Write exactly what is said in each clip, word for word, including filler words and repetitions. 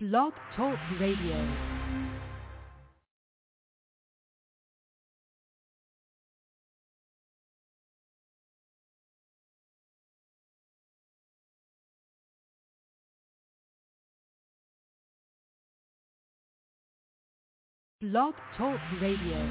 Blog Talk Radio. Blog Talk Radio.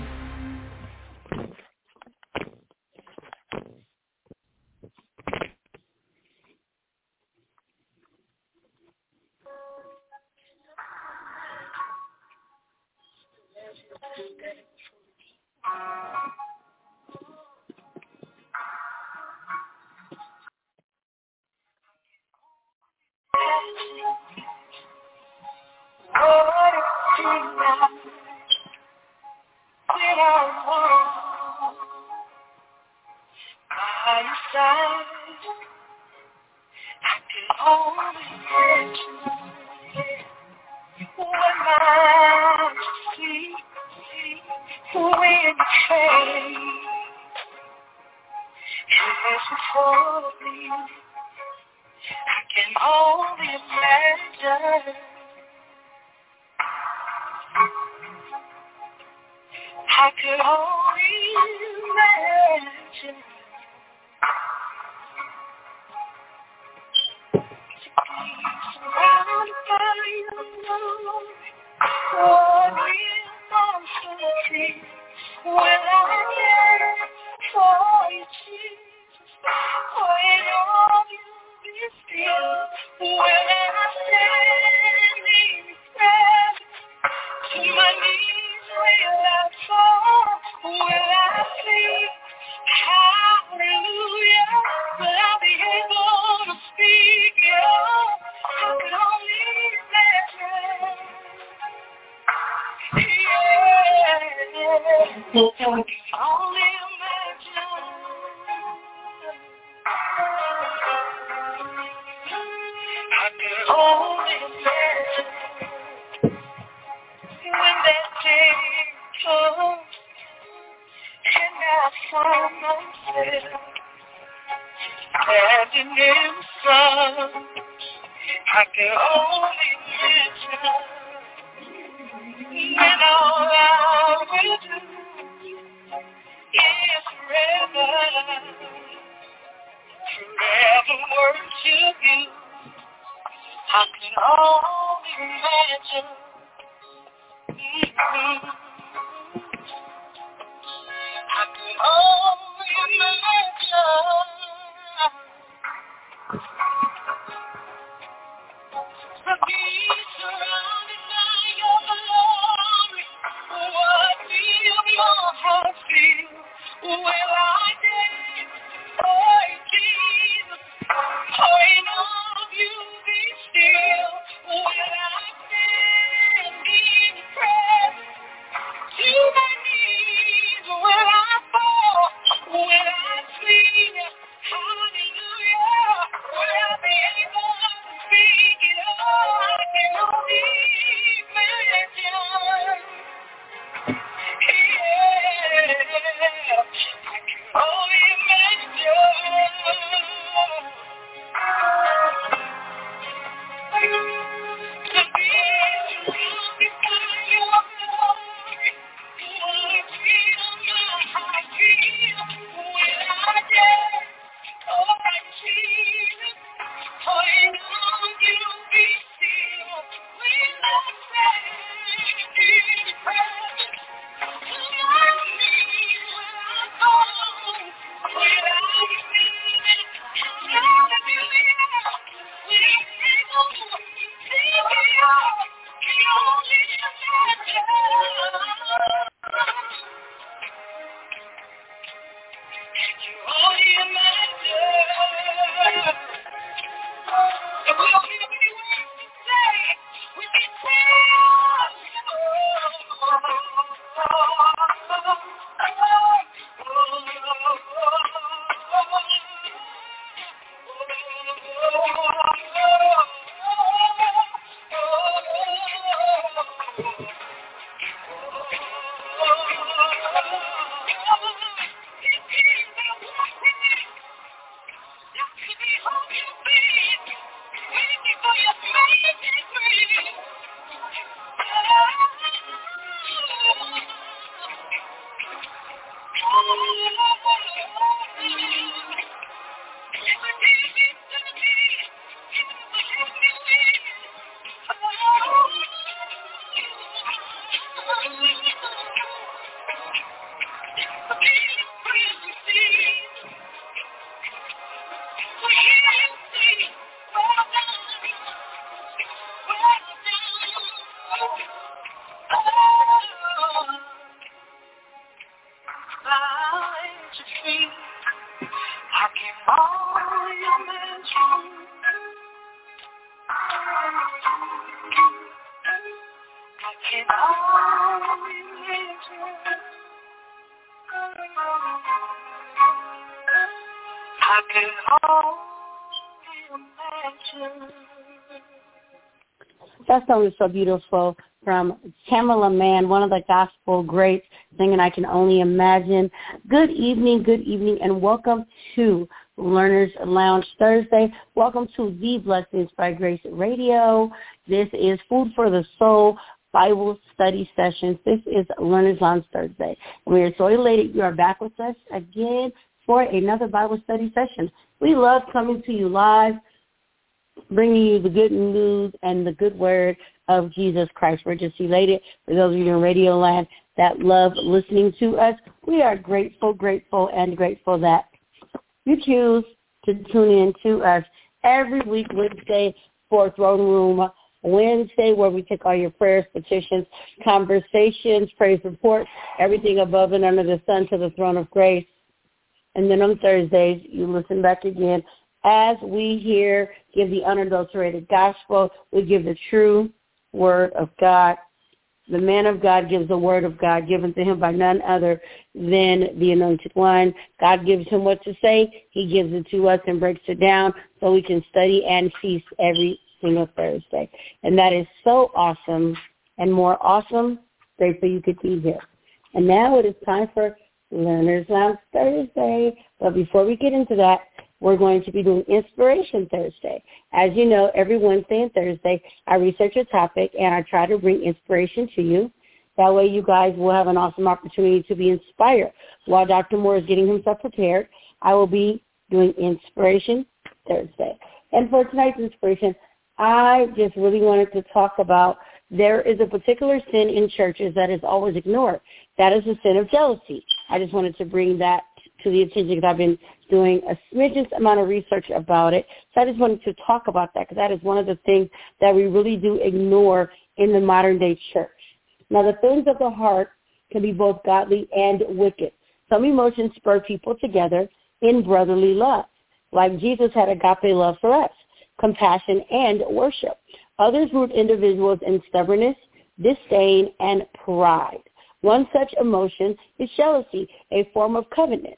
see. I can only imagine. I can only imagine. I can only imagine. That song is so beautiful, from Tamala Mann, one of the gospel greats, singing I Can Only Imagine. Good evening, good evening, and welcome to Learner's Lounge Thursday. Welcome to the Blessings by Grace Radio. This is Food for the Soul Bible Study Sessions. This is Learner's Lounge Thursday. And we are so elated you are back with us again for another Bible study session. We love coming to you live, bringing you the good news and the good word of Jesus Christ. We're just elated for those of you in Radio Land that love listening to us. We are grateful, grateful, and grateful that you choose to tune in to us every week, Wednesday, for Throne Room Wednesday, where we take all your prayers, petitions, conversations, praise reports, everything above and under the sun to the throne of grace. And then on Thursdays, you listen back again as we here give the unadulterated gospel. We give the true word of God. The man of God gives the word of God given to him by none other than the Anointed One. God gives him what to say. He gives it to us and breaks it down so we can study and feast every single Thursday. And that is so awesome and more awesome. Grateful you could be here. And now it is time for Learner's Lounge Thursday. But before we get into that, we're going to be doing Inspiration Thursday. As you know, every Wednesday and Thursday, I research a topic and I try to bring inspiration to you. That way you guys will have an awesome opportunity to be inspired. While Doctor Moore is getting himself prepared, I will be doing Inspiration Thursday. And for tonight's inspiration, I just really wanted to talk about there is a particular sin in churches that is always ignored. That is the sin of jealousy. I just wanted to bring that to the attention because I've been doing a smidgen amount of research about it. So I just wanted to talk about that because that is one of the things that we really do ignore in the modern day church. Now, the things of the heart can be both godly and wicked. Some emotions spur people together in brotherly love, like Jesus had agape love for us, compassion and worship. Others root individuals in stubbornness, disdain, and pride. One such emotion is jealousy, a form of covetousness.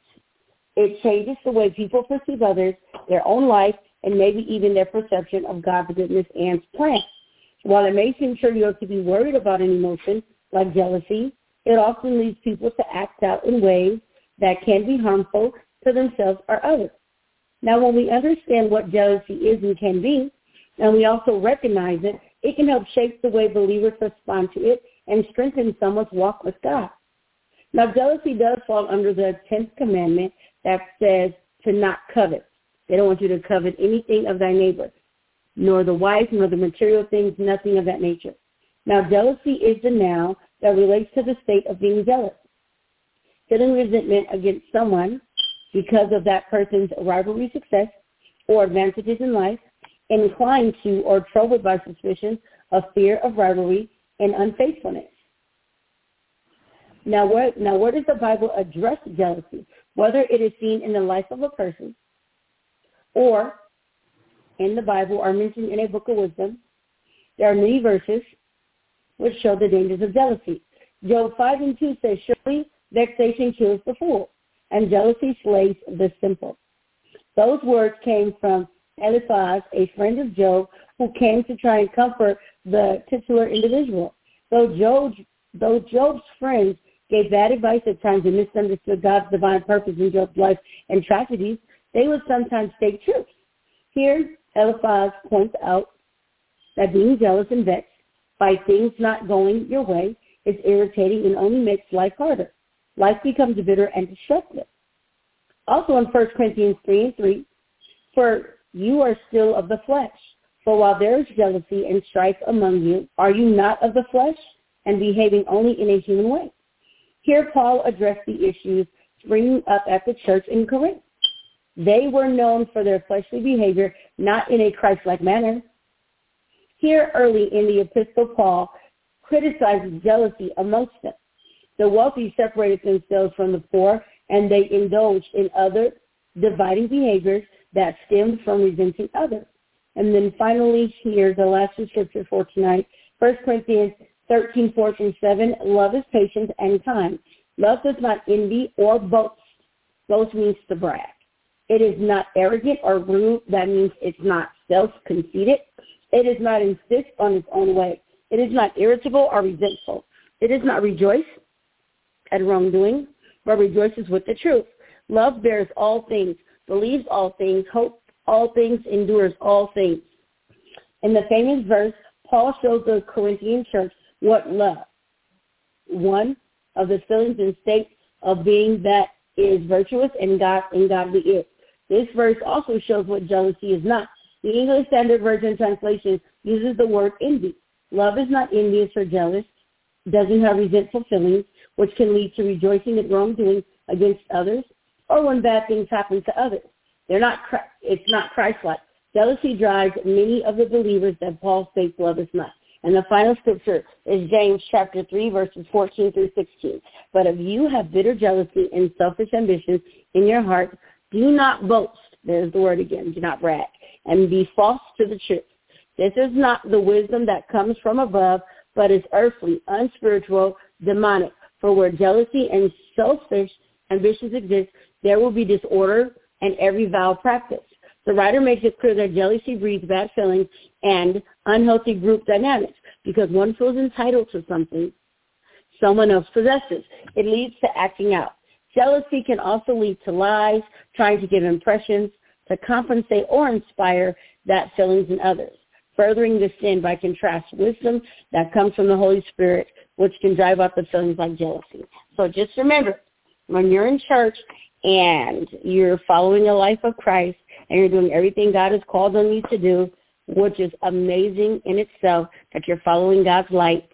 It changes the way people perceive others, their own life, and maybe even their perception of God's goodness and plan. While it may seem trivial to be worried about an emotion like jealousy, it often leads people to act out in ways that can be harmful to themselves or others. Now, when we understand what jealousy is and can be, and we also recognize it, it can help shape the way believers respond to it and strengthen someone's walk with God. Now, jealousy does fall under the tenth commandment that says to not covet. They don't want you to covet anything of thy neighbor, nor the wife, nor the material things, nothing of that nature. Now, jealousy is the noun that relates to the state of being jealous, feeling resentment against someone because of that person's rivalry success or advantages in life, inclined to or troubled by suspicions of fear of rivalry and unfaithfulness. Now where, now, where does the Bible address jealousy? Whether it is seen in the life of a person or in the Bible or mentioned in a book of wisdom, there are many verses which show the dangers of jealousy. Job five and two says, surely vexation kills the fool, and jealousy slays the simple. Those words came from Eliphaz, a friend of Job, who came to try and comfort the titular individual. Though Job, though Job's friends gave bad advice at times and misunderstood God's divine purpose in Job's life and tragedies, they would sometimes state truth. Here, Eliphaz points out that being jealous and vexed by things not going your way is irritating and only makes life harder. Life becomes bitter and destructive. Also in First Corinthians three and three, for you are still of the flesh. For while there is jealousy and strife among you, are you not of the flesh and behaving only in a human way? Here Paul addressed the issues springing up at the church in Corinth. They were known for their fleshly behavior, not in a Christ-like manner. Here early in the epistle, Paul criticizes jealousy amongst them. The wealthy separated themselves from the poor and they indulged in other dividing behaviors that stemmed from resenting others. And then finally here, the last scripture for tonight, First Corinthians thirteen, four through seven, love is patient and kind. Love does not envy or boast. Boast means to brag. It is not arrogant or rude. That means it's not self-conceited. It is not insist on its own way. It is not irritable or resentful. It does not rejoice at wrongdoing, but rejoices with the truth. Love bears all things, believes all things, hopes all things, endures all things. In the famous verse, Paul shows the Corinthian church what love, one of the feelings and states of being that is virtuous and God and godly is. This verse also shows what jealousy is not. The English Standard Version translation uses the word envy. Love is not envious or jealous, doesn't have resentful feelings, which can lead to rejoicing at wrongdoing against others, or when bad things happen to others. They're not. It's not Christ-like. Jealousy drives many of the believers that Paul states love is not. And the final scripture is James chapter three, verses fourteen through sixteen. But if you have bitter jealousy and selfish ambitions in your heart, do not boast. There's the word again. Do not brag. And be false to the truth. This is not the wisdom that comes from above, but is earthly, unspiritual, demonic. For where jealousy and selfish ambitions exist, there will be disorder and every vile practice. The writer makes it clear that jealousy breeds bad feelings and unhealthy group dynamics because one feels entitled to something someone else possesses. It leads to acting out. Jealousy can also lead to lies, trying to give impressions, to compensate or inspire that feelings in others, furthering the sin by contrast wisdom that comes from the Holy Spirit, which can drive out the feelings like jealousy. So just remember, when you're in church and you're following a life of Christ and you're doing everything God has called on you to do, which is amazing in itself that you're following God's light,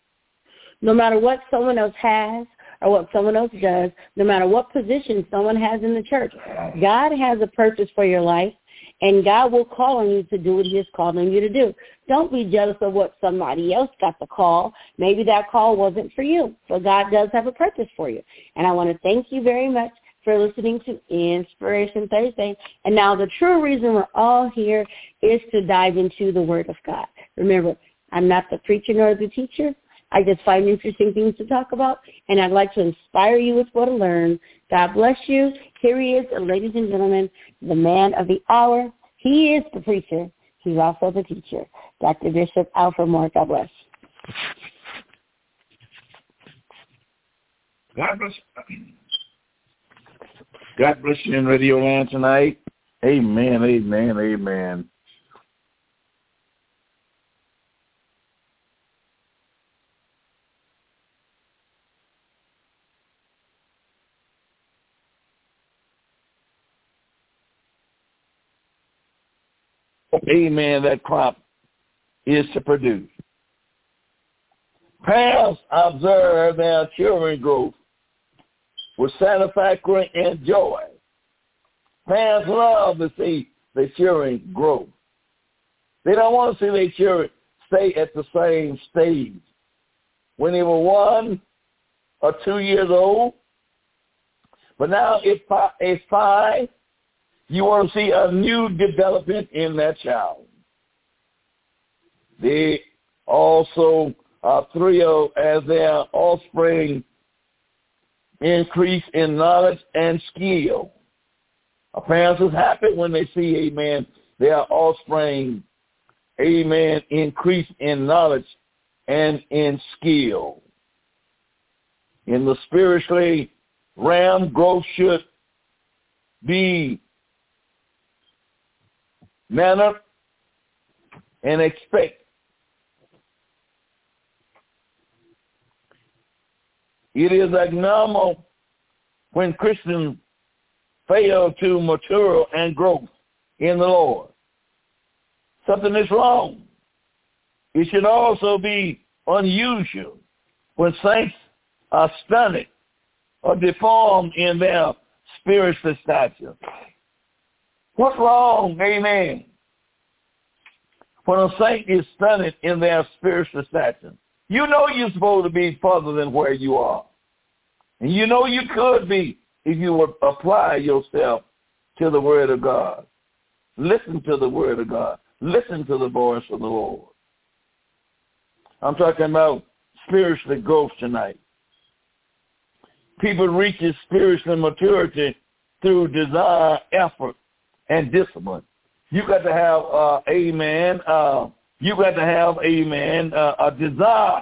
no matter what someone else has or what someone else does, no matter what position someone has in the church, God has a purpose for your life, and God will call on you to do what he has called on you to do. Don't be jealous of what somebody else got the call. Maybe that call wasn't for you. So God does have a purpose for you. And I want to thank you very much for listening to Inspiration Thursday. And now the true reason we're all here is to dive into the Word of God. Remember, I'm not the preacher nor the teacher. I just find interesting things to talk about, and I'd like to inspire you with what to learn. God bless you. Here he is, ladies and gentlemen, the man of the hour. He is the preacher. He's also the teacher. Doctor Bishop Alfred Moore. God bless. God bless. God bless you in Radio Land tonight. Amen, amen, amen. Amen, that crop is to produce. Parents observe their children's growth with satisfaction and joy. Parents love to see their children grow. They don't want to see their children stay at the same stage. When they were one or two years old, but now it's five, you want to see a new development in that child. They also are thrilled as their offspring increase in knowledge and skill. A parent is happy when they see, amen, their offspring, amen, increase in knowledge and in skill. In the spiritually realm, growth should be manner and expect. It is abnormal when Christians fail to mature and grow in the Lord. Something is wrong. It should also be unusual when saints are stunted or deformed in their spiritual stature. What's wrong, amen, when a saint is stunted in their spiritual stature? You know you're supposed to be further than where you are. And you know you could be if you would apply yourself to the Word of God. Listen to the Word of God. Listen to the voice of the Lord. I'm talking about spiritual growth tonight. People reach spiritual maturity through desire, effort, and discipline. You got to have, uh, amen, uh, you got to have, amen, uh, a desire.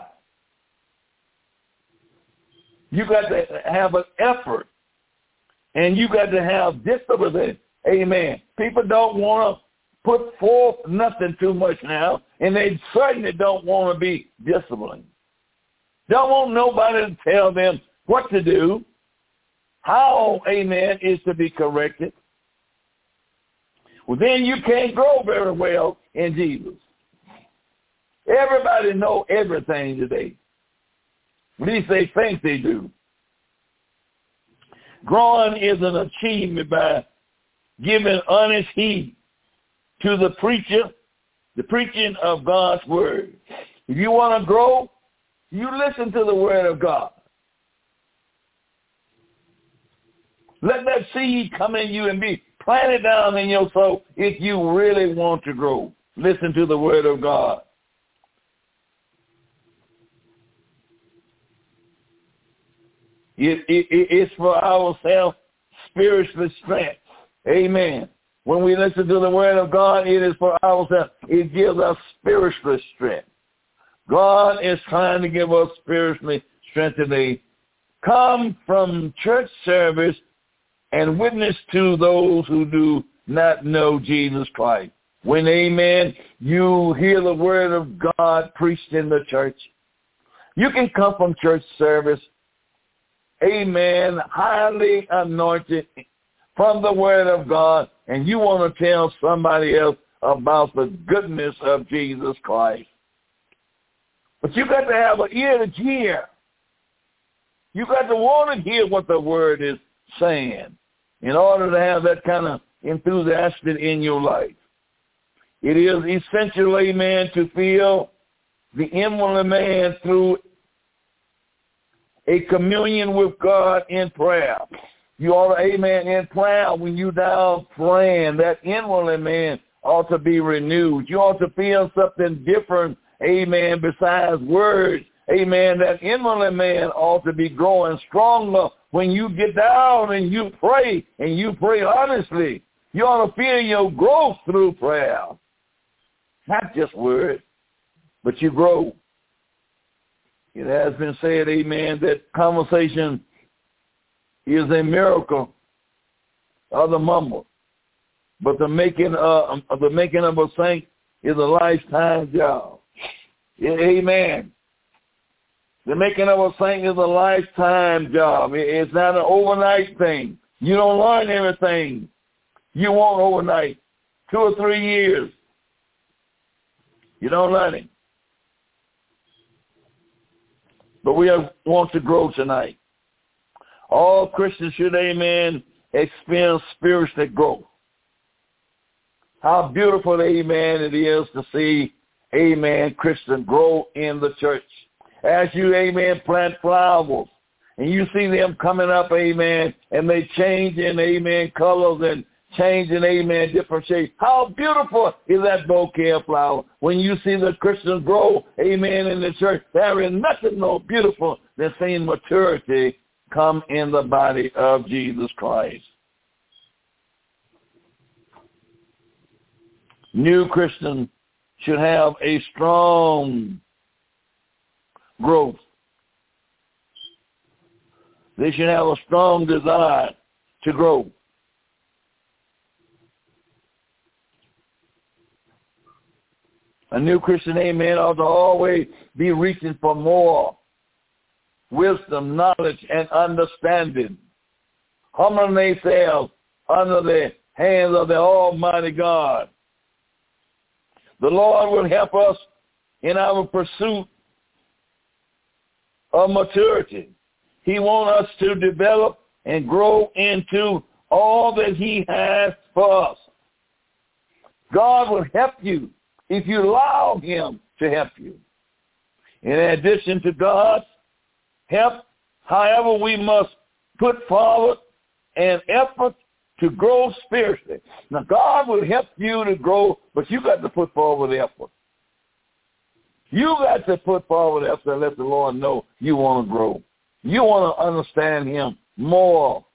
You got to have an effort. And you got to have discipline. Amen. People don't want to put forth nothing too much now, and they certainly don't want to be disciplined. Don't want nobody to tell them what to do, how, amen, is to be corrected. Well, then you can't grow very well in Jesus. Everybody know everything today. At least they think they do. Growing is an achievement by giving honest heed to the preacher, the preaching of God's word. If you want to grow, you listen to the word of God. Let that seed come in you and be planted down in your soul if you really want to grow. Listen to the word of God. It, it, it's for our self-spiritual strength. Amen. When we listen to the word of God, it is for ourselves. It gives us spiritual strength. God is trying to give us spiritual strength today. Come from church service and witness to those who do not know Jesus Christ. When, amen, you hear the word of God preached in the church, you can come from church service, amen, highly anointed from the word of God, and you want to tell somebody else about the goodness of Jesus Christ. But you got to have an ear to hear. You got to want to hear what the word is saying in order to have that kind of enthusiasm in your life. It is essential, amen, to feel the inward man through a communion with God in prayer. You ought to, amen, in prayer, when you down praying, that inward man ought to be renewed. You ought to feel something different, amen, besides words. Amen, that inward man ought to be growing stronger when you get down and you pray, and you pray honestly. You ought to feel your growth through prayer. Not just words, but you grow. It has been said, amen, that conversation is a miracle of the mumble, but the making of, the making of a saint is a lifetime job. Amen. The making of a saint is a lifetime job. It's not an overnight thing. You don't learn everything you want overnight. Two or three years. You don't learn it. But we want to grow tonight. All Christians should, amen, experience spiritual growth. How beautiful, amen, it is to see, amen, Christians grow in the church. As you, amen, plant flowers, and you see them coming up, amen, and they change in, amen, colors and change in, amen, different shapes. How beautiful is that bouquet of flowers when you see the Christians grow, amen, in the church. There is nothing more beautiful than seeing maturity come in the body of Jesus Christ. New Christians should have a strong growth. They should have a strong desire to grow. A new Christian, amen, ought to always be reaching for more wisdom, knowledge, and understanding. Humbling themselves under the hands of the Almighty God. The Lord will help us in our pursuit of maturity. He wants us to develop and grow into all that he has for us. God will help you if you allow him to help you. In addition to God's help, however, we must put forward an effort to grow spiritually. Now, God will help you to grow, but you got to put forward the effort. You got to put forward the effort and let the Lord know you want to grow. You want to understand him more.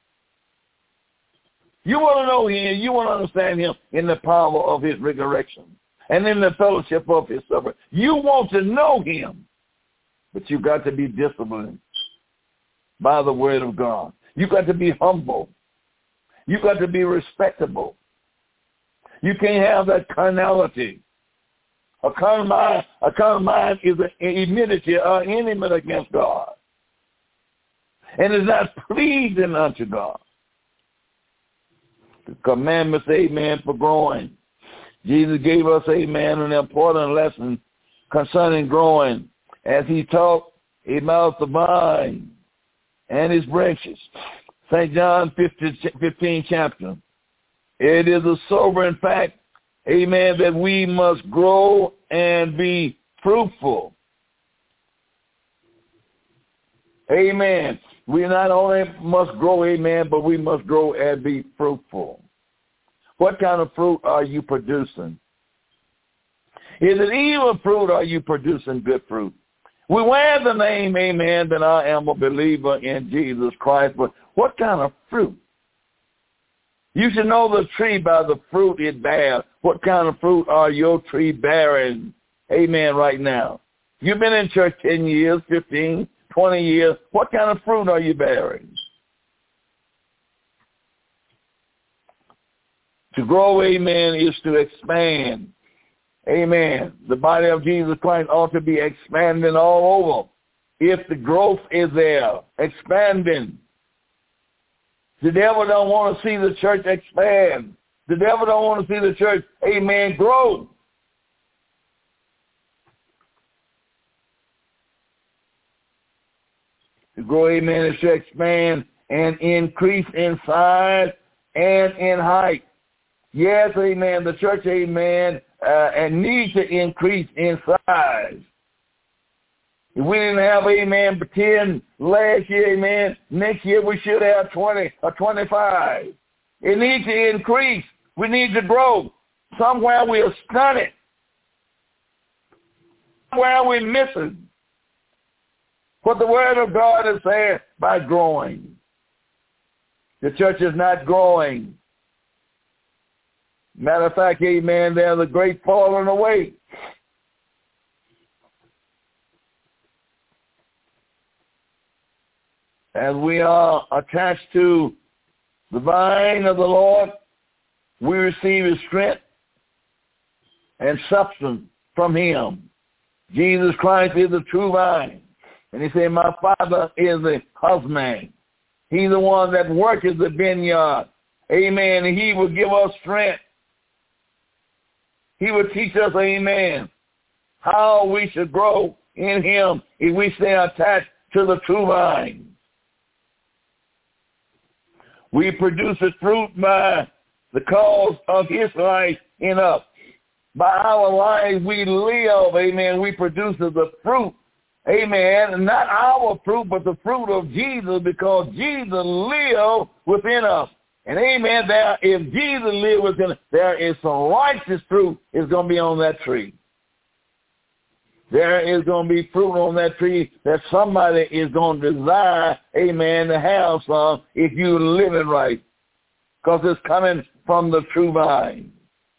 You want to know him. You want to understand him in the power of his resurrection and in the fellowship of his supper. You want to know him, but you got to be disciplined by the word of God. You got to be humble. You got to be respectable. You can't have that carnality. A carnal mind, a carnal mind is an enmity or enemy against God, and is not pleasing unto God. The commandments, amen, for growing. Jesus gave us, amen, an important lesson concerning growing as he taught about the vine and his branches. Saint John fifteen chapter. It is a sobering fact, amen, that we must grow and be fruitful. Amen. We not only must grow, amen, but we must grow and be fruitful. What kind of fruit are you producing? Is it evil fruit or are you producing good fruit? We wear the name, amen, that I am a believer in Jesus Christ, but what kind of fruit? You should know the tree by the fruit it bears. What kind of fruit are your tree bearing? Amen, right now. You've been in church ten years, fifteen, twenty years. What kind of fruit are you bearing? To grow, amen, is to expand. Amen. The body of Jesus Christ ought to be expanding all over. If the growth is there, expanding. The devil don't want to see the church expand. The devil don't want to see the church, amen, grow. To grow, amen, is to expand and increase in size and in height. Yes, amen, the church, amen, uh, and needs to increase in size. If we didn't have, amen, ten last year, amen, next year we should have twenty or twenty-five. It needs to increase. We need to grow. Somewhere we are stunted. Somewhere we're missing what the Word of God is saying by growing. The church is not growing. Matter of fact, amen, there's a great falling away. As we are attached to the vine of the Lord, we receive his strength and substance from him. Jesus Christ is the true vine. And he said, my Father is the husbandman. He's the one that worketh the vineyard. Amen. And he will give us strength. He will teach us, amen, how we should grow in him if we stay attached to the true vine. We produce the fruit by the cause of his life in us. By our life we live, amen, we produce the fruit, amen, not our fruit, but the fruit of Jesus, because Jesus lives within us. And amen, there, if Jesus lives within us, there is some righteous fruit is going to be on that tree. There is going to be fruit on that tree that somebody is going to desire, amen, to have some if you're living right, because it's coming from the true vine.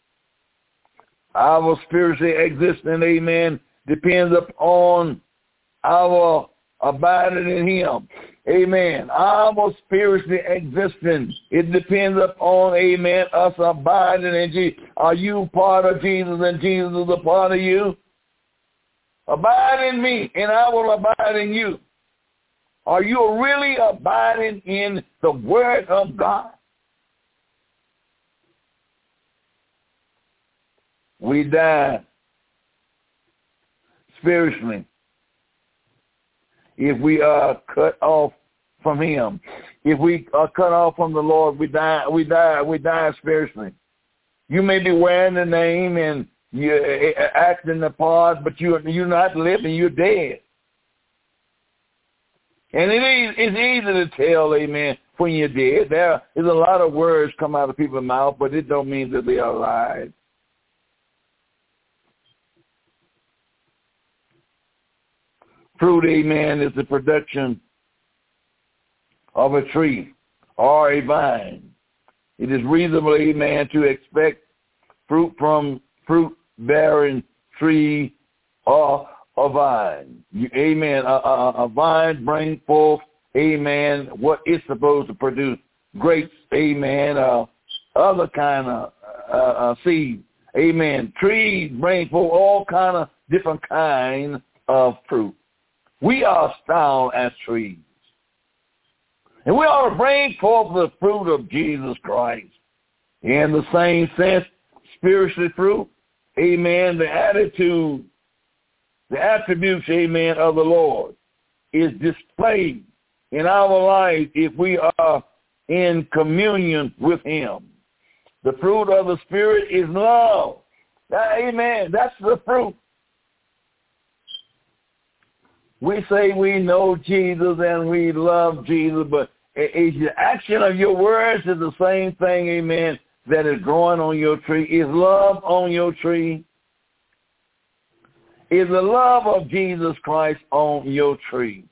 Our spiritual existence, amen, depends upon our abiding in him. Amen. Our spiritual existence, it depends upon, amen, us abiding in Jesus. Are you part of Jesus and Jesus is a part of you? Abide in me, and I will abide in you. Are you really abiding in the Word of God? We die spiritually if we are cut off from him. If we are cut off from the Lord, we die, we die, we die spiritually. You may be wearing the name and you're acting the part, but you're, you're not living, you're dead. And it is, it's easy to tell, amen, when you're dead. There is a lot of words come out of people's mouth, but it don't mean that they are alive. Fruit, amen, is the production of a tree or a vine. It is reasonable, amen, to expect fruit from fruit-bearing tree or a vine. You, amen. A, a, a vine brings forth, amen, what it's supposed to produce. Grapes, amen, uh, other kind of uh, uh, seeds. Amen. Trees bring forth all kind of different kinds of fruit. We are styled as trees. And we ought to bring forth the fruit of Jesus Christ. In the same sense, spiritually fruit, amen, the attitude, the attributes, amen, of the Lord is displayed in our life if we are in communion with him. The fruit of the Spirit is love. That, amen, that's the fruit. We say we know Jesus and we love Jesus, but is the action of your words is the same thing, amen, that is growing on your tree? Is love on your tree? Is the love of Jesus Christ on your tree?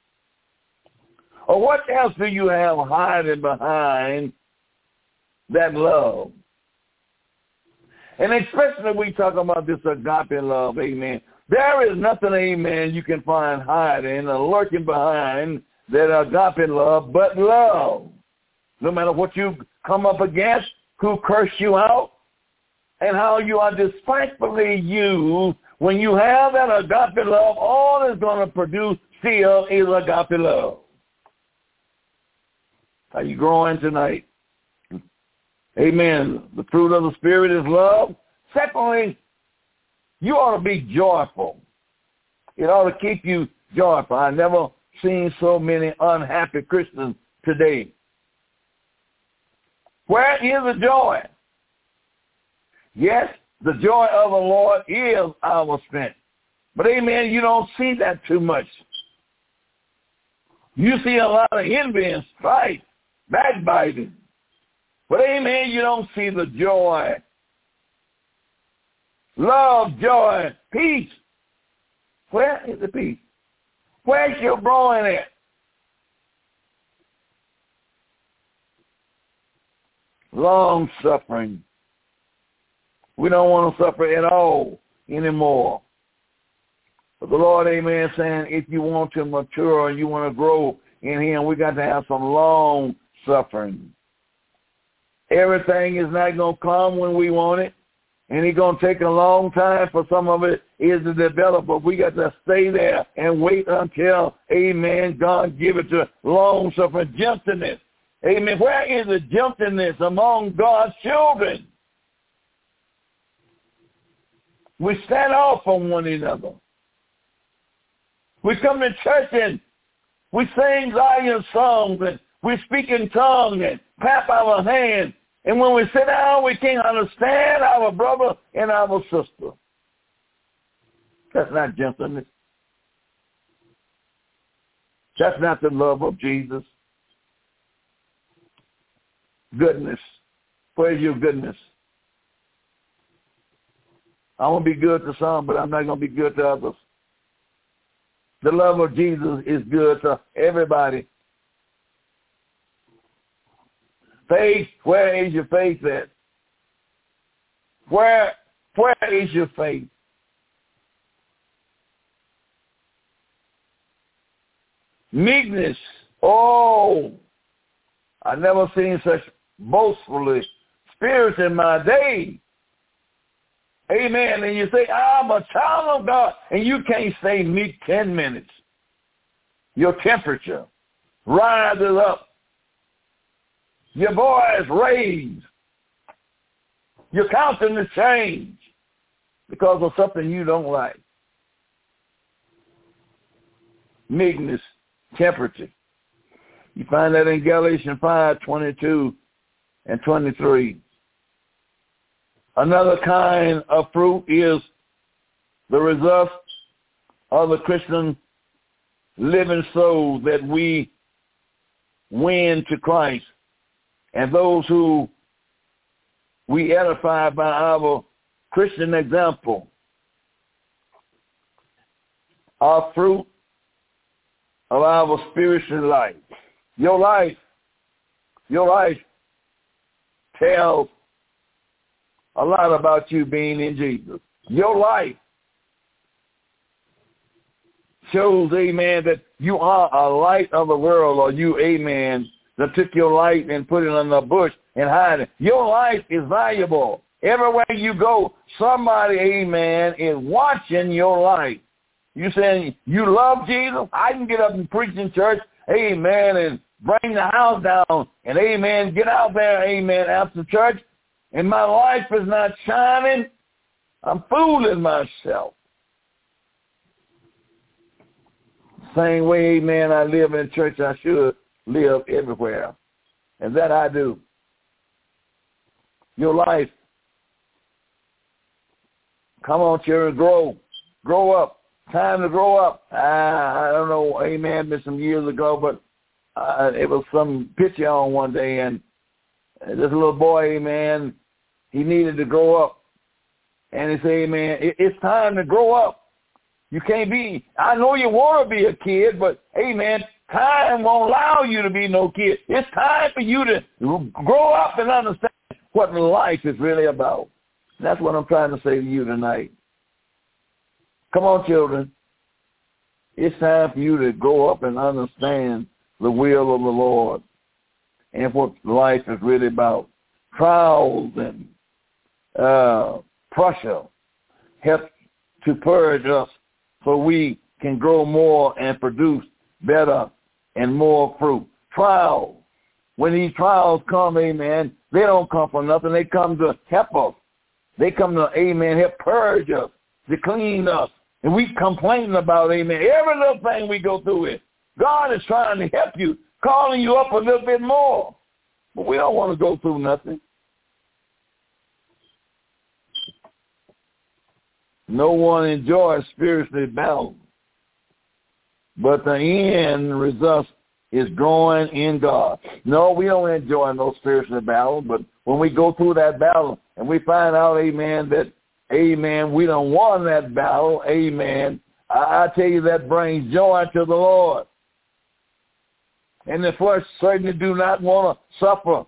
Or what else do you have hiding behind that love? And especially we talk about this agape love, amen. There is nothing, amen, you can find hiding or lurking behind that agape love but love. No matter what you come up against, who curse you out, and how you are despitefully used, when you have that agape love, all it's going to produce still is agape love. Are you growing tonight? Amen. The fruit of the Spirit is love. Secondly, you ought to be joyful. It ought to keep you joyful. I never seen so many unhappy Christians today. Where is the joy? Yes, the joy of the Lord is our strength. But amen, you don't see that too much. You see a lot of envy and strife, backbiting. But amen, you don't see the joy. Love, joy, peace. Where is the peace? Where's your growing at? Long suffering. We don't want to suffer at all anymore. But the Lord, amen, saying if you want to mature and you want to grow in him, we got to have some long suffering. Everything is not going to come when we want it. And it's going to take a long time for some of it is to develop, but we got to stay there and wait until, amen, God give it to long suffering, gentleness. Amen. Where is the gentleness among God's children? We stand off from one another. We come to church and we sing Zion songs and we speak in tongues and clap our hands. And when we sit down, we can't understand our brother and our sister. That's not gentleness. That's not the love of Jesus. Goodness. Where's your goodness? I want to be good to some, but I'm not going to be good to others. The love of Jesus is good to everybody. Faith, where is your faith at? Where, where is your faith? Meekness. Oh, I never seen such boastful spirits in my day. Amen. And you say, I'm a child of God, and you can't stay meek ten minutes. Your temperature rises up. Your voice raised. Your countenance change because of something you don't like. Meekness, temperature. You find that in Galatians five, twenty-two and twenty-three. Another kind of fruit is the result of the Christian living soul that we win to Christ, and those who we edify by our Christian example are fruit of our spiritual life. Your life, your life tells a lot about you being in Jesus. Your life shows, amen, that you are a light of the world, or you, amen, that took your light and put it in a bush and hide it. Your life is valuable. Everywhere you go, somebody, amen, is watching your life. You saying you love Jesus? I can get up and preach in church, amen, and bring the house down, and amen, get out there, amen, after church, and my life is not shining. I'm fooling myself. Same way, amen, I live in church, I should live everywhere. And that I do. Your life. Come on, children, grow. Grow up. Time to grow up. I, I don't know, amen, been some years ago, but uh, it was some picture on one day, and this little boy, amen, he needed to grow up. And he said, amen, it, it's time to grow up. You can't be, I know you want to be a kid, but, amen, time won't allow you to be no kid. It's time for you to grow up and understand what life is really about. That's what I'm trying to say to you tonight. Come on, children. It's time for you to grow up and understand the will of the Lord and what life is really about. Trials and uh, pressure help to purge us so we can grow more and produce better and more fruit. Trials. When these trials come, amen, they don't come for nothing. They come to help us. They come to, amen, help purge us, to clean us. And we complaining about, amen, every little thing we go through it. God is trying to help you, calling you up a little bit more. But we don't want to go through nothing. No one enjoys spiritually battle, but the end result is growing in God. No, we don't enjoy no spiritual battle, but when we go through that battle and we find out, amen, that, amen, we don't want that battle, amen, I, I tell you that brings joy to the Lord. And the flesh certainly do not want to suffer.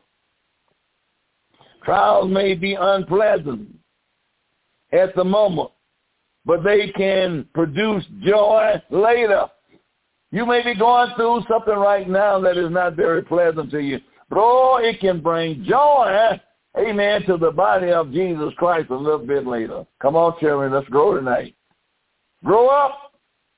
Trials may be unpleasant at the moment, but they can produce joy later. You may be going through something right now that is not very pleasant to you. But, oh, it can bring joy, amen, to the body of Jesus Christ a little bit later. Come on, children, let's grow tonight. Grow up.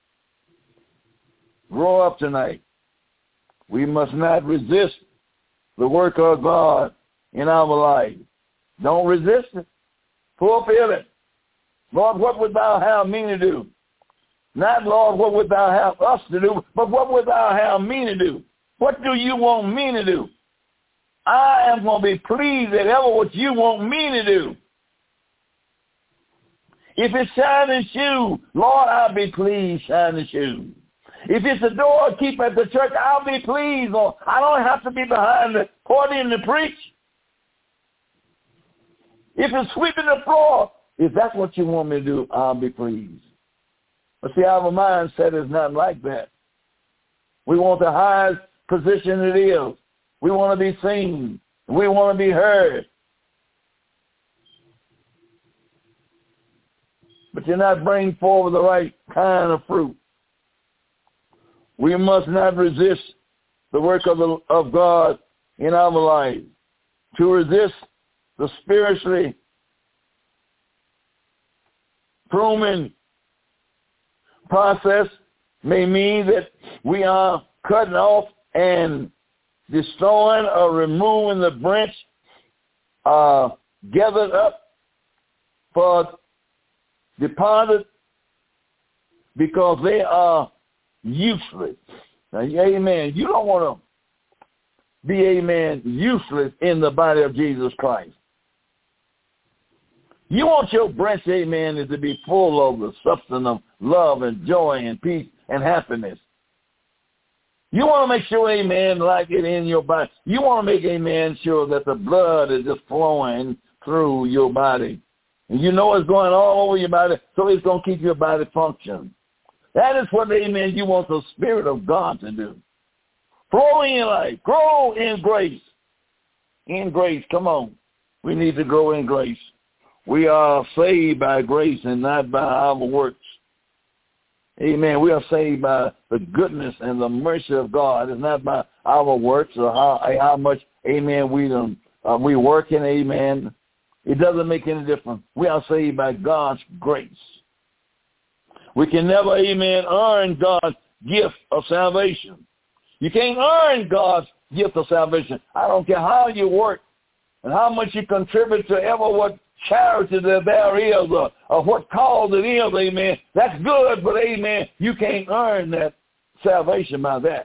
Grow up tonight. We must not resist the work of God in our life. Don't resist it. Fulfill it. Lord, what would thou have me to do? Not, Lord, what would thou have us to do, but what would thou have me to do? What do you want me to do? I am going to be pleased at ever what you want me to do. If it's shining shoe, Lord, I'll be pleased, shining shoe. If it's a doorkeeper at the church, I'll be pleased. Lord. I don't have to be behind the podium to preach. If it's sweeping the floor, if that's what you want me to do, I'll be pleased. But see, our mindset is not like that. We want the highest position it is. We want to be seen. We want to be heard. But you're not bringing forward the right kind of fruit. We must not resist the work of, the, of God in our life. To resist the spiritually pruning process may mean that we are cutting off and destroying or removing the branch uh, gathered up for departed because they are useless. Now, amen. You don't want to be, amen, useless in the body of Jesus Christ. You want your branch, amen, to be full of the substance of love and joy and peace and happiness. You want to make sure, amen, like it in your body. You want to make, amen, sure that the blood is just flowing through your body. And you know it's going all over your body, so it's going to keep your body functioning. That is what, amen, you want the Spirit of God to do. Flow in life. Grow in grace. In grace. Come on. We need to grow in grace. We are saved by grace and not by our works. Amen. We are saved by the goodness and the mercy of God. It's not by our works or how, how much, amen, we done, uh, we working, amen. It doesn't make any difference. We are saved by God's grace. We can never, amen, earn God's gift of salvation. You can't earn God's gift of salvation. I don't care how you work and how much you contribute to ever what charity that there is or, or what cause it is, amen. That's good, but, amen, you can't earn that salvation by that.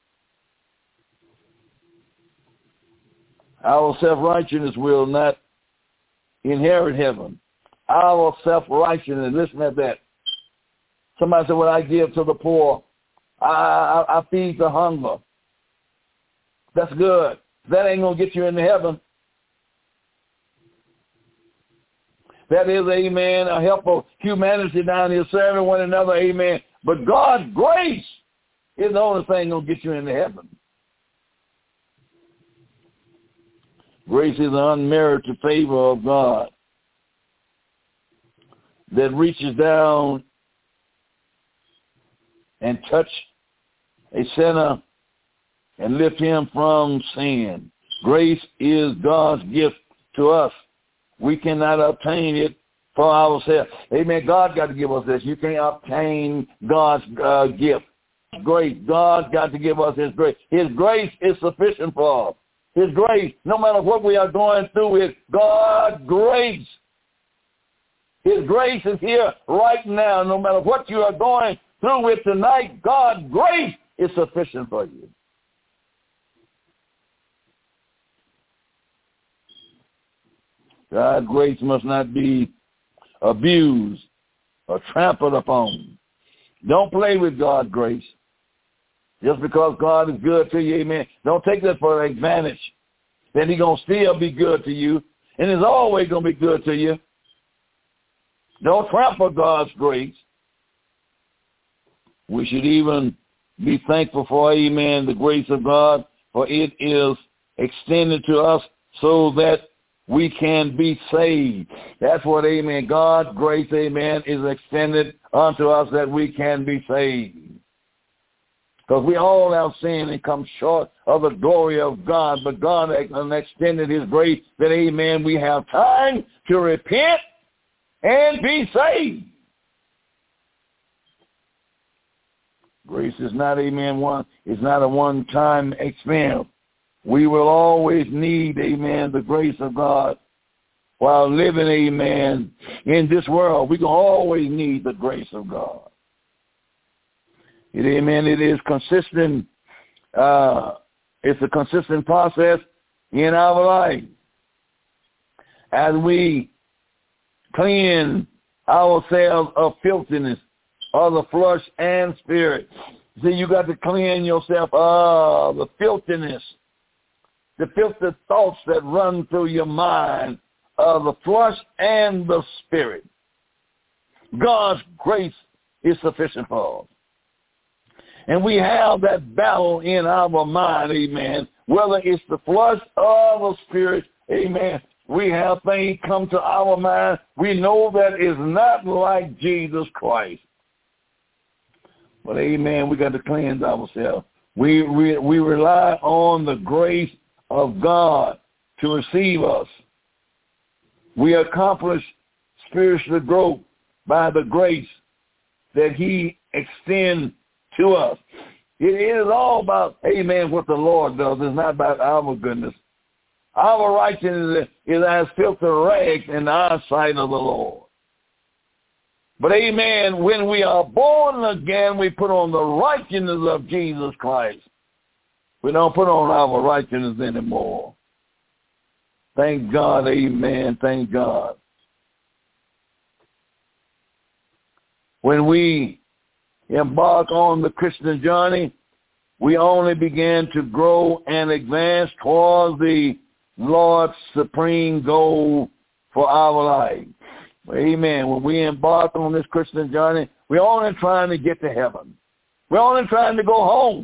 Our self-righteousness will not inherit heaven. Our self-righteousness, listen at that. Somebody said, well, I give to the poor. I, I, I feed the hunger. That's good. That ain't going to get you into heaven. That is, amen, a help of humanity down here serving one another, amen. But God's grace is the only thing going to get you into heaven. Grace is the unmerited favor of God that reaches down and touch a sinner and lift him from sin. Grace is God's gift to us. We cannot obtain it for ourselves. Amen. God got to give us this. You can't obtain God's uh, gift. Grace. God got to give us his grace. His grace is sufficient for us. His grace, no matter what we are going through, is God's grace. His grace is here right now. No matter what you are going through with tonight, God's grace is sufficient for you. God's grace must not be abused or trampled upon. Don't play with God's grace. Just because God is good to you, amen, don't take that for advantage. Then he's going to still be good to you, and it's always going to be good to you. Don't trample God's grace. We should even be thankful for, amen, the grace of God, for it is extended to us so that we can be saved. That's what, amen, God's grace, amen, is extended unto us that we can be saved. Because we all have sinned and come short of the glory of God, but God has extended his grace that, amen, we have time to repent and be saved. Grace is not, amen, one, it's not a one-time expense. We will always need, amen, the grace of God while living, amen, in this world. We can always need the grace of God. It, amen, it is consistent. Uh, it's a consistent process in our life. As we clean ourselves of filthiness, of the flesh and spirit. See, you got to clean yourself of the filthiness, the filthy thoughts that run through your mind, of the flesh and the spirit. God's grace is sufficient for us. And we have that battle in our mind, amen, whether it's the flesh or the spirit, amen. We have things come to our mind. We know that is not like Jesus Christ. But, amen, we got to cleanse ourselves. We, we, we rely on the grace of God to receive us. We accomplish spiritual growth by the grace that he extends to us. It is all about, amen, what the Lord does. It's not about our goodness. Our righteousness is as filthy rags in the eyesight of the Lord. But, amen, when we are born again, we put on the righteousness of Jesus Christ. We don't put on our righteousness anymore. Thank God, amen, thank God. When we embark on the Christian journey, we only begin to grow and advance towards the Lord's supreme goal for our life. Amen. When we embark on this Christian journey, we're only trying to get to heaven. We're only trying to go home.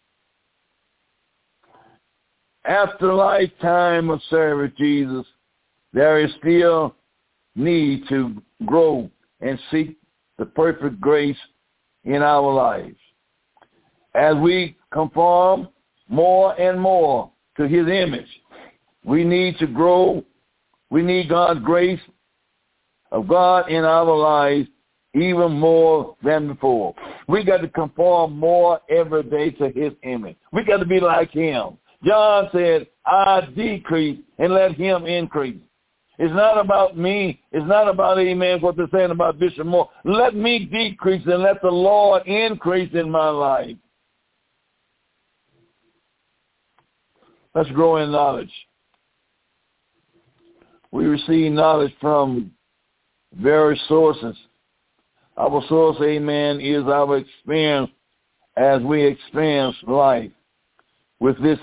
After a lifetime of service, Jesus, there is still need to grow and seek the perfect grace in our lives. As we conform more and more to his image, we need to grow. We need God's grace of God in our lives even more than before. We got to conform more every day to his image. We got to be like him. John said, I decrease and let him increase. It's not about me. It's not about, amen, what they're saying about Bishop Moore. Let me decrease and let the Lord increase in my life. Let's grow in knowledge. We receive knowledge from various sources. Our source, amen, is our experience as we experience life. With this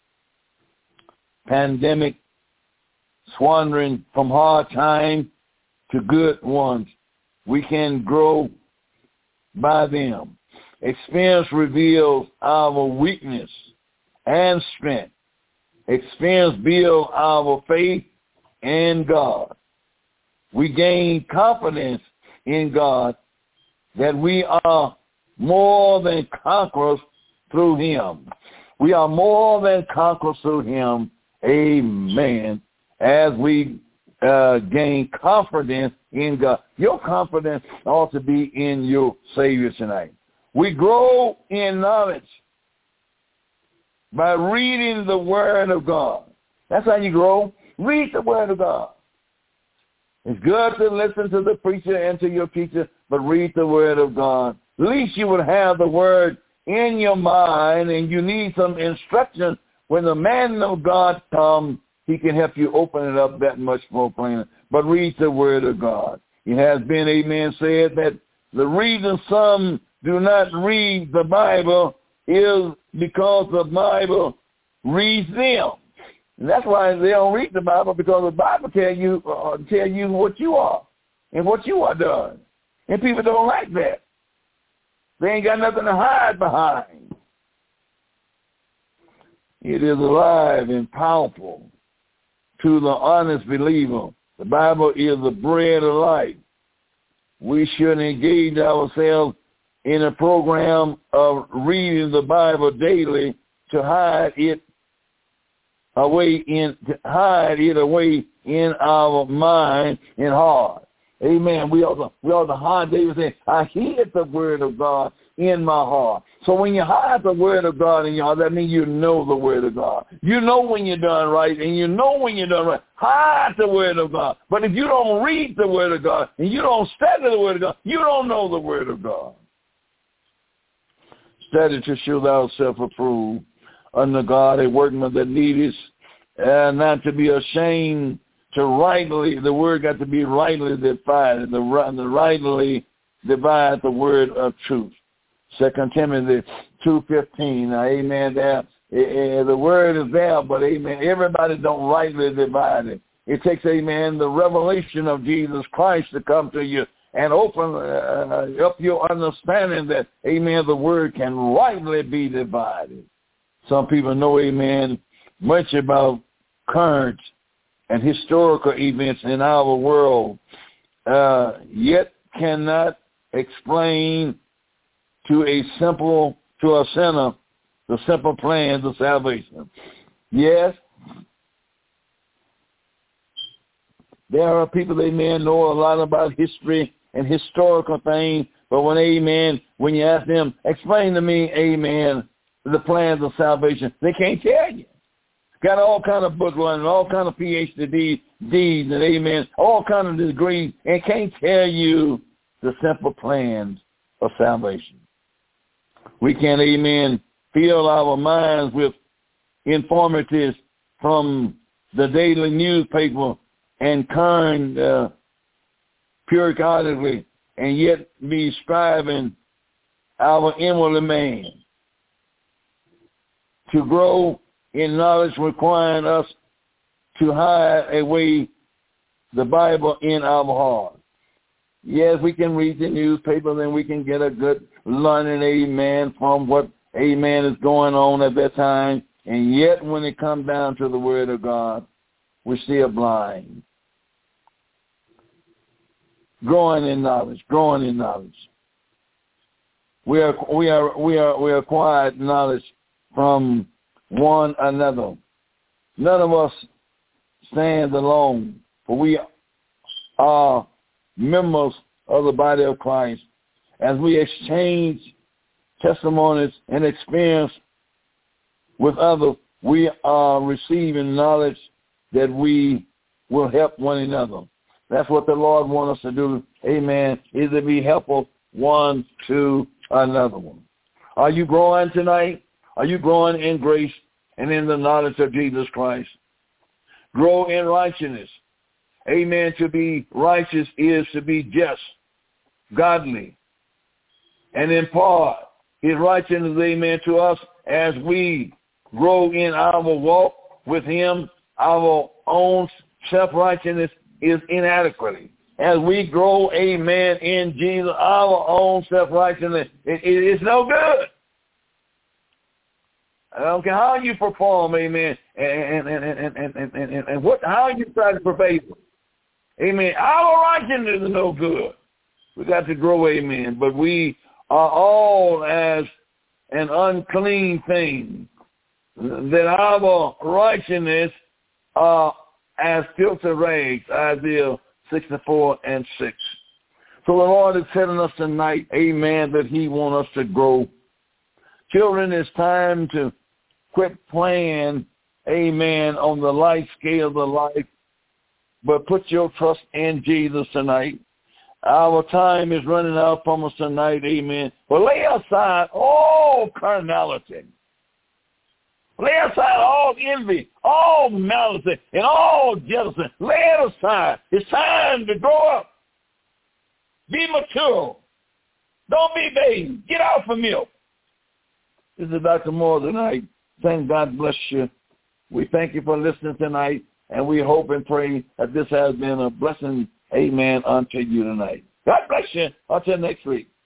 pandemic swandering from hard times to good ones, we can grow by them. Experience reveals our weakness and strength. Experience builds our faith in God. We gain confidence in God that we are more than conquerors through him. We are more than conquerors through him. Amen. As we uh, gain confidence in God. Your confidence ought to be in your Savior tonight. We grow in knowledge by reading the Word of God. That's how you grow. Read the Word of God. It's good to listen to the preacher and to your teacher, but read the Word of God. At least you would have the Word in your mind, and you need some instruction. When the man of God comes, he can help you open it up that much more plainly. But read the Word of God. It has been, amen, said that the reason some do not read the Bible is because the Bible reads them. And that's why they don't read the Bible, because the Bible tell you uh, tell you what you are and what you are done. And people don't like that. They ain't got nothing to hide behind. It is alive and powerful to the honest believer. The Bible is the bread of life. We should engage ourselves in a program of reading the Bible daily to hide it away in to hide it away in our mind and heart. Amen. We ought to we ought to hide. David said, I hid the word of God in my heart. So when you hide the word of God in your heart, that means you know the word of God. You know when you're done right, and you know when you're done right. Hide the word of God. But if you don't read the word of God and you don't study the word of God, you don't know the word of God. Study to show thyself approved unto God, a workman that needeth, uh, not to be ashamed, to rightly, the word got to be rightly divided, the, the rightly divide the word of truth. Second Timothy two fifteen, now, amen, there, uh, the word is there, but amen, everybody don't rightly divide it. It takes, amen, the revelation of Jesus Christ to come to you and open uh, up your understanding that, amen, the word can rightly be divided. Some people know, amen, much about current and historical events in our world, uh, yet cannot explain to a simple, to a sinner, the simple plans of salvation. Yes, there are people, they may know a lot about history and historical things, but when, amen, when you ask them, explain to me, amen, the plans of salvation, they can't tell you. Got all kind of book learning, all kind of P H D Ds and amen, all kind of degrees, and can't tell you the simple plans of salvation. We can, amen, fill our minds with informatives from the daily newspaper and current uh, periodically, and yet be striving our inward man. to grow in knowledge, requiring us to hide away the Bible in our heart. Yes, we can read the newspaper and we can get a good learning, amen, from what, amen, is going on at that time. And yet when it comes down to the Word of God, we're still blind. Growing in knowledge, growing in knowledge. We are, we are, we are, we acquired knowledge from one another. None of us stand alone, for we are members of the body of Christ. As we exchange testimonies and experience with others, we are receiving knowledge that we will help one another. That's what the Lord wants us to do, amen, is to be helpful one to another one. Are you growing tonight? Are you growing in grace and in the knowledge of Jesus Christ? Grow in righteousness. Amen. To be righteous is to be just, godly, and impart his righteousness, amen, to us as we grow in our walk with him. Our own self-righteousness is inadequate. As we grow, amen, in Jesus, our own self-righteousness, it, it is no good. I don't care how you perform, amen, and and and and and, and, and, and what how you try to pervade it. Amen. Our righteousness is no good. We got to grow, amen. But we are all as an unclean thing, that our righteousness are as filthy rags, Isaiah sixty-four and six. So the Lord is telling us tonight, amen, that he wants us to grow. Children, it's time to quit playing, amen, on the light scale of life, but put your trust in Jesus tonight. Our time is running out from us tonight, amen. But lay aside all carnality. Lay aside all envy, all malice, and all jealousy. Lay it aside. It's time to grow up. Be mature. Don't be baby. Get out for milk. This is Doctor Moore tonight. Thank God bless you. We thank you for listening tonight, and we hope and pray that this has been a blessing, amen, unto you tonight. God bless you. Until next week.